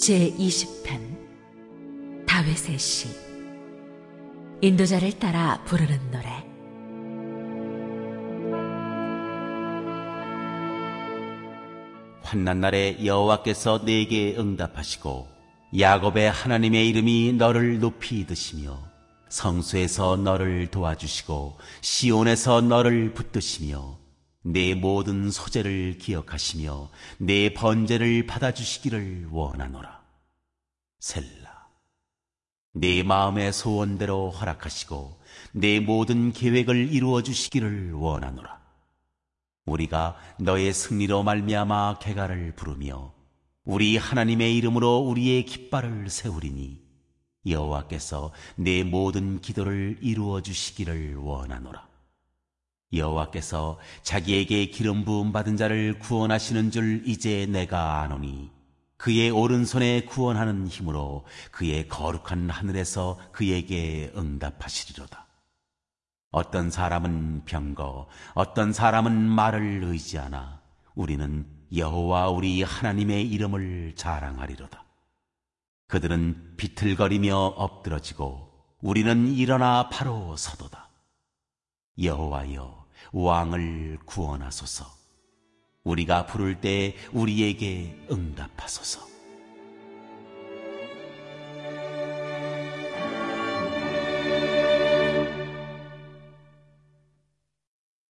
제20편 다윗의 시. 인도자를 따라 부르는 노래. 환난 날에 여호와께서 내게 응답하시고 야곱의 하나님의 이름이 너를 높이 드시며 성소에서 너를 도와주시고 시온에서 너를 붙드시며 내 모든 소재를 기억하시며 내 번제를 받아주시기를 원하노라. 셀라. 내 마음의 소원대로 허락하시고 내 모든 계획을 이루어 주시기를 원하노라. 우리가 너의 승리로 말미암아 개가를 부르며 우리 하나님의 이름으로 우리의 깃발을 세우리니 여호와께서 내 모든 기도를 이루어 주시기를 원하노라. 여호와께서 자기에게 기름 부음 받은 자를 구원하시는 줄 이제 내가 아노니 그의 오른손에 구원하는 힘으로 그의 거룩한 하늘에서 그에게 응답하시리로다. 어떤 사람은 병거, 어떤 사람은 말을 의지하나 우리는 여호와 우리 하나님의 이름을 자랑하리로다. 그들은 비틀거리며 엎드러지고 우리는 일어나 바로 서도다. 여호와여, 왕을 구원하소서. 우리가 부를 때 우리에게 응답하소서.